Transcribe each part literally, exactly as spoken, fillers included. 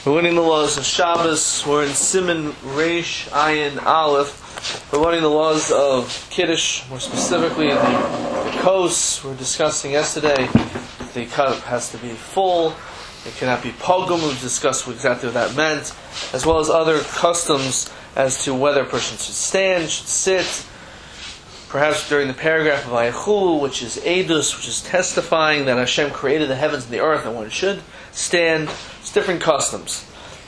We're learning the laws of Shabbos. We're in Siman Reish Ayin Aleph. We're learning the laws of Kiddush, more specifically the, the kos. We were discussing yesterday the cup has to be full. It cannot be pogum. We discussed exactly what that meant, as well as other customs as to whether a person should stand, should sit. Perhaps during the paragraph of Ayachulu, which is Edus, which is testifying that Hashem created the heavens and the earth and one should stand. It's different customs.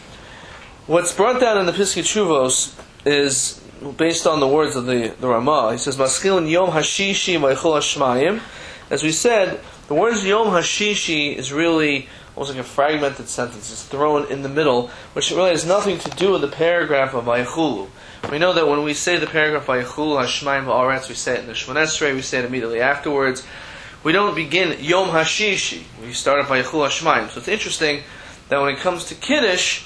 What's brought down in the Piskei Teshuvos is based on the words of the, the Ramah. He says, Maskilin Yom Hashishi Vaychol Hashmayim. As we said, the words Yom Hashishi is really almost like a fragmented sentence. It's thrown in the middle, which really has nothing to do with the paragraph of Ayachulu. We know that when we say the paragraph Vaychol Hashmayim Va'aretz, we say it in the Shemona Esrei, we say it immediately afterwards. We don't begin Yom Hashishi. We start at Vaychol Hashmayim. So it's interesting that when it comes to Kiddush,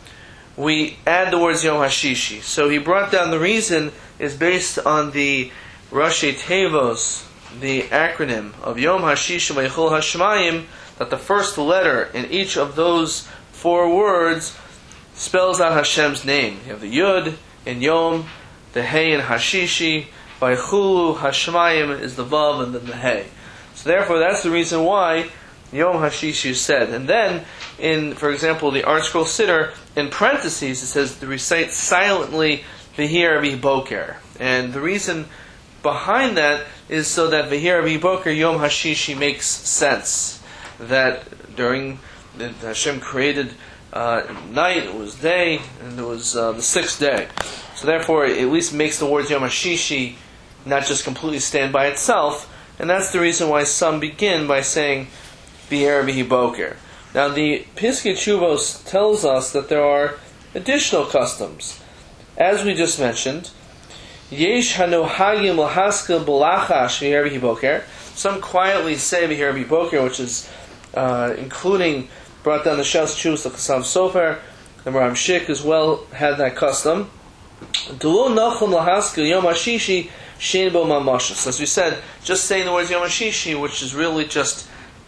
we add the words Yom Hashishi. So he brought down the reason is based on the Rashi Tevos, the acronym of Yom Hashishi Vaychol Hashmayim, that the first letter in each of those four words spells out Hashem's name. You have the Yud in Yom, the Hey in Hashishi, Vaychulu Hashmayim is the Vav and then the Hey. So therefore that's the reason why Yom Hashishi is said. And then, in, for example, the Art Scroll Siddur, in parentheses, it says to recite silently V'hi Rabbi Boker. And the reason behind that is so that V'hi Rabbi Boker, Yom Hashishi, makes sense. That during the Hashem created uh, night, it was day, and it was uh, the sixth day. So therefore, it at least makes the words Yom Hashishi not just completely stand by itself. And that's the reason why some begin by saying V'hi Rabbi Boker. Now the Piskei Teshuvos tells us that there are additional customs. As we just mentioned, Yesh hanohagim lahaskil b'lachash V'hi Rabbi Boker. Some quietly say V'hi Rabbi Boker, which is uh, including, brought down the Shas Teshuvos, the Chasav Sofer, the Ram Shik as well had that custom. Dulo nachum lahaskil Yom Hashishi shein bo mamashos. As we said, just saying the words Yom Hashishi, which is really just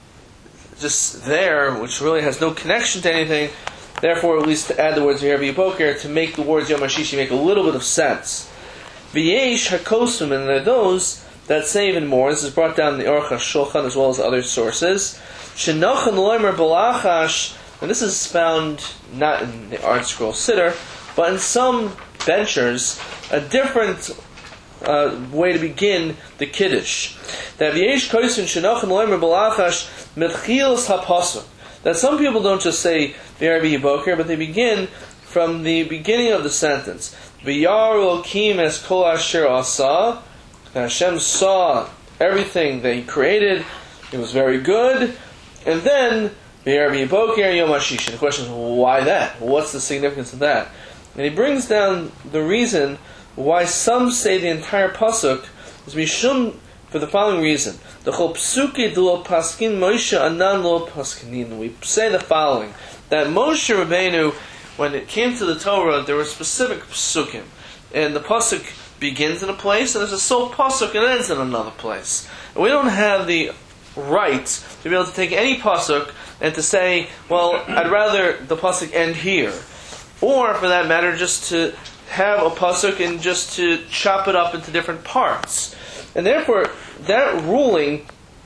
just there, which really has no connection to anything, therefore at least to add the words V'hi Rabbi Boker to make the words Yom Hashishi make a little bit of sense. V'yesh hakosim, and there are those that say even more. This is brought down in the Aruch HaShulchan as well as other sources. Shenochan loimer balachash, and this is found not in the Art Scroll Siddur, but in some benchers, a different Uh, way to begin the Kiddush. That v'yesh kosin shenochem loimer balachash metchilas hapasuk. That some people don't just say V'hi Rabbi Boker, but they begin from the beginning of the sentence. V'yar Elokim es kol asher asa. Hashem saw everything that He created. It was very good. And then V'hi Rabbi Boker Yom Hashishi. The question is, why that? What's the significance of that? And he brings down the reason why some say the entire pasuk is mishum for the following reason. The chol psuki d'lo paskin Moshe anan lo paskinin. We say the following, that Moshe Rabbeinu, when it came to the Torah, there were specific psukim, and the pasuk begins in a place, and there's a sole pasuk and ends in another place. And we don't have the right to be able to take any pasuk and to say, well, I'd rather the pasuk end here, or for that matter, just to have a pasuk and just to chop it up into different parts. And therefore, that ruling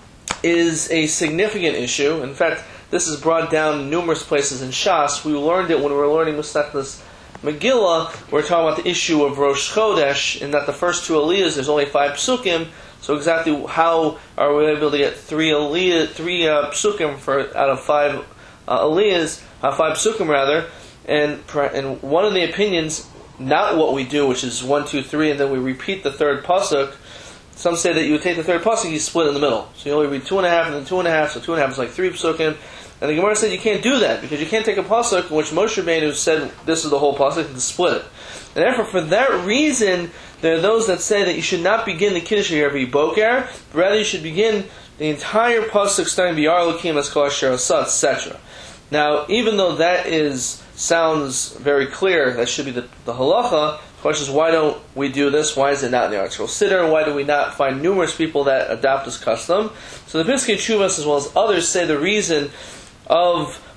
is a significant issue. In fact, this is brought down in numerous places in Shas. We learned it when we were learning Masechtas Megillah. We're talking about the issue of Rosh Chodesh, and that the first two Aliyahs, there's only five psukim. So exactly how are we able to get three Aliyah, three uh, psukim for out of five uh, Aliyahs, uh, five psukim rather? And and one of the opinions, not what we do, which is one, two, three, and then we repeat the third pasuk. Some say that you would take the third pasuk, you split in the middle. So you only read two and a half, and then two and a half, so two and a half is like three pasukim. And the Gemara said you can't do that, because you can't take a pasuk in which Moshe Rabbeinu said this is the whole pasuk, and split it. And therefore, for that reason, there are those that say that you should not begin the Kiddush of Rabbi Boker, but rather you should begin the entire pasuk starting V'yar Elokim es kol asher asa, et cetera. Now, even though that is sounds very clear, that should be the, the halacha, the question is, why don't we do this? Why is it not in the Art Scroll Siddur? Why do we not find numerous people that adopt this custom? So the Piskei Teshuvos, as well as others, say the reason of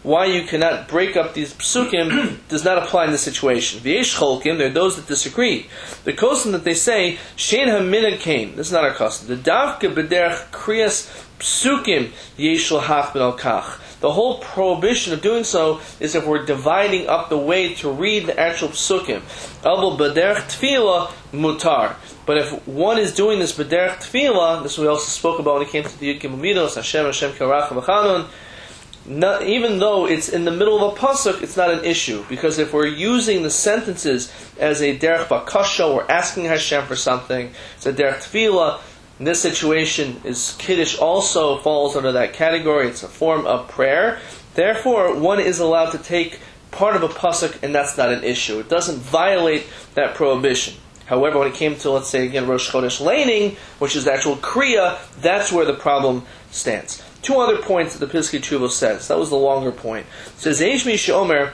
why you cannot break up these psukim does not apply in this situation. V'yesh cholkim, there are those that disagree. The custom that they say, shein ha-minhag kain, this is not our custom. The davka b'derech kriyas psukim yesh l'hach ben al-kach. The whole prohibition of doing so is if we're dividing up the way to read the actual psukim. Abel b'derech tefillah mutar. But if one is doing this b'derech tefillah, this we also spoke about when it came to the Yud Gimel Midos, Hashem, Hashem, Karach, V'chanun, not, even though it's in the middle of a pasuk, it's not an issue. Because if we're using the sentences as a derech bakasha, we're asking Hashem for something, it's a derech tefillah. In this situation, is Kiddush also falls under that category. It's a form of prayer. Therefore, one is allowed to take part of a pasuk, and that's not an issue. It doesn't violate that prohibition. However, when it came to, let's say again, Rosh Chodesh laning, which is the actual kriya, that's where the problem stands. Two other points that the Piskei Teshuvah says. That was the longer point. It says, Eish mi she'omer,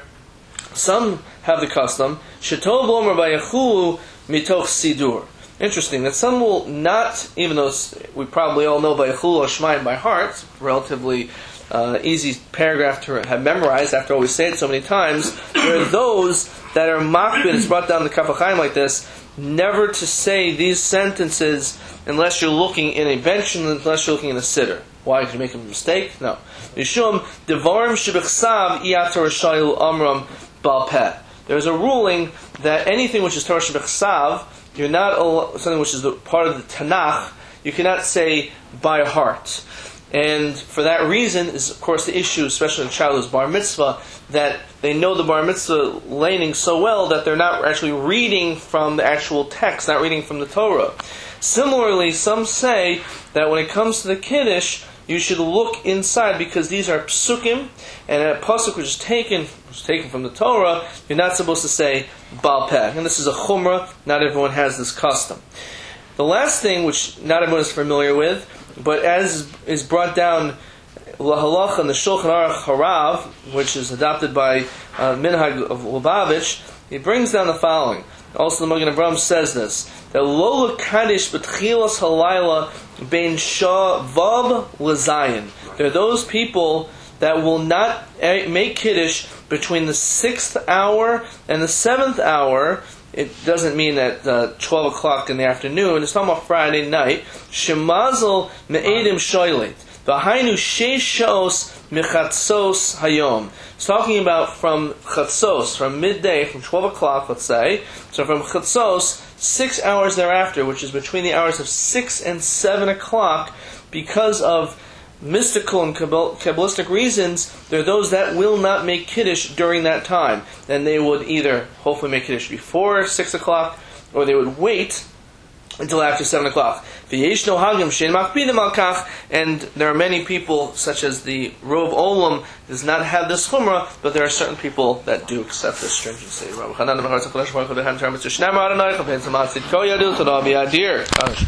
some have the custom, Shetov omer bayachulu mitoch sidur. Interesting, that some will not, even though we probably all know bayachulu Shemaim by heart, it's a relatively uh, easy paragraph to have memorized after all we say it so many times, there are those that are makbid, it's brought down in the Kaf HaChaim like this, never to say these sentences unless you're looking in a bench and unless you're looking in a sitter. Why? Did you make a mistake? No. Mishum devarim shebechsav iyatar shayil amram bal peh. There's a ruling that anything which is Torah shebechsav, you're not something which is the part of the Tanakh, you cannot say by heart. And for that reason is, of course, the issue, especially in a child who's bar mitzvah, that they know the bar mitzvah laning so well that they're not actually reading from the actual text, not reading from the Torah. Similarly, some say that when it comes to the Kiddush, you should look inside because these are psukim, and a pasuk which is taken, which is taken from the Torah, you're not supposed to say bal peh. And this is a chumrah, not everyone has this custom. The last thing, which not everyone is familiar with, but as is brought down lahalacha in the Shulchan Aruch Harav, which is adopted by uh, Minhag of Lubavitch, he brings down the following. Also, the Magen Avraham says this: that lo lekadish b'tchilas halayla bein shah vav lezayin. There are those people that will not make kiddush between the sixth hour and the seventh hour. It doesn't mean at uh, twelve o'clock in the afternoon. It's talking about Friday night. Shemazel me'edim shoylet. V'hainu sheish shos mechatzos hayom. It's talking about from chatzos, from midday, from twelve o'clock, let's say. So from chatzos, six hours thereafter, which is between the hours of six and seven o'clock, because of mystical and Kabbalistic reasons, there are those that will not make Kiddush during that time. And they would either hopefully make Kiddush before six o'clock, or they would wait until after seven o'clock. And there are many people, such as the Rov Olam, does not have this chumrah, but there are certain people that do accept this stringency.